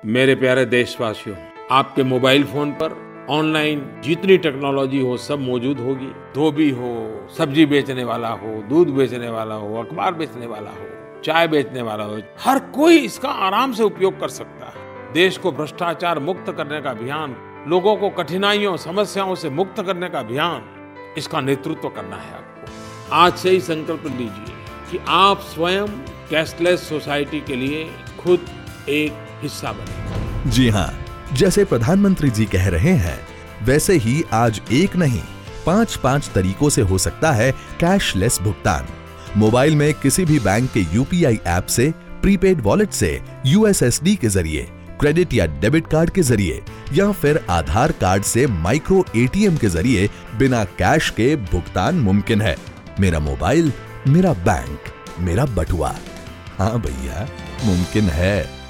मेरे प्यारे देशवासियों, आपके मोबाइल फोन पर ऑनलाइन जितनी टेक्नोलॉजी हो सब मौजूद होगी। धोबी हो, सब्जी बेचने वाला हो, दूध बेचने वाला हो, अखबार बेचने वाला हो, चाय बेचने वाला हो, हर कोई इसका आराम से उपयोग कर सकता है। देश को भ्रष्टाचार मुक्त करने का अभियान, लोगों को कठिनाइयों समस्याओं से मुक्त करने का अभियान, इसका नेतृत्व करना है आपको। आज से ही संकल्प लीजिए कि आप स्वयं कैशलेस सोसाइटी के लिए खुद एक हिस्सा बने। जी हाँ, जैसे प्रधानमंत्री जी कह रहे हैं, वैसे ही आज एक नहीं 5 तरीकों से हो सकता है कैशलेस भुगतान। मोबाइल में किसी भी बैंक के यूपीआई ऐप से, प्रीपेड वॉलेट से, यूएसएसडी के जरिए, क्रेडिट या डेबिट कार्ड के जरिए या फिर आधार कार्ड से माइक्रो एटीएम के जरिए बिना कैश के भुगतान मुमकिन है। मेरा मोबाइल, मेरा बैंक, मेरा बटुआ। हाँ भैया, मुमकिन है।